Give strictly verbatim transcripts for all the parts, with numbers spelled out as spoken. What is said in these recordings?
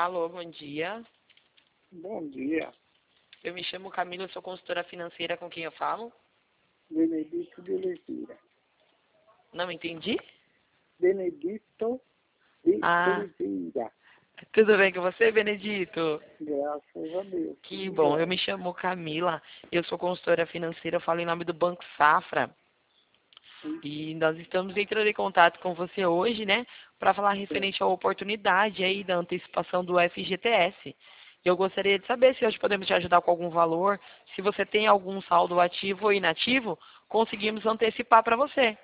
Alô, bom dia. Bom dia, Eu me chamo Camila, eu sou consultora financeira. Com quem eu falo? Benedito de Oliveira. Não entendi? Benedito de Ah, Oliveira. tudo bem com você, Benedito? Graças a Deus. Que Tudo bom. Eu jóia. me chamo Camila, eu sou consultora financeira, eu falo em nome do Banco Safra. Sim, E nós estamos entrando em contato com você hoje, né, para falar sim. referente à oportunidade aí da antecipação do F G T S. Eu gostaria de saber se hoje podemos te ajudar com algum valor, se você tem algum saldo ativo ou inativo, conseguimos antecipar para você.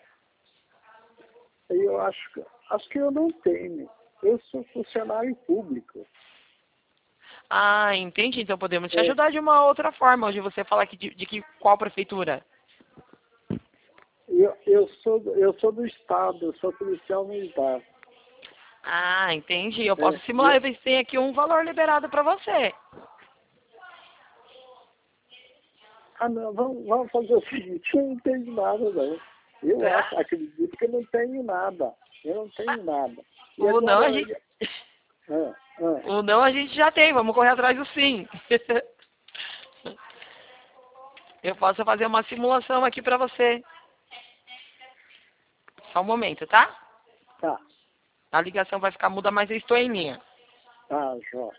Eu acho que, acho que eu não tenho. Eu sou funcionário público. Ah, entendi. Então podemos te É, ajudar de uma outra forma. Hoje você fala que de, de que qual prefeitura? eu, eu, sou, do- eu sou do Estado, eu sou policial militar. Ah, entendi. Eu posso É, simular eu, e ver se tem aqui um valor liberado para você. ah, não, vamos, vamos fazer o seguinte, eu não tenho nada, não. Eu Hã? acho, acredito que eu não tenho nada. Eu não tenho nada. E O não a agora, gente, ah, ah, o não a gente já tem. Vamos correr atrás do sim. Eu posso fazer uma simulação aqui para você. Só um momento, tá? tá, A ligação vai ficar muda, mas eu estou em linha. tá, Jó.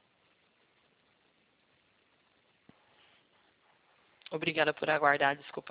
Obrigada por aguardar. Desculpa.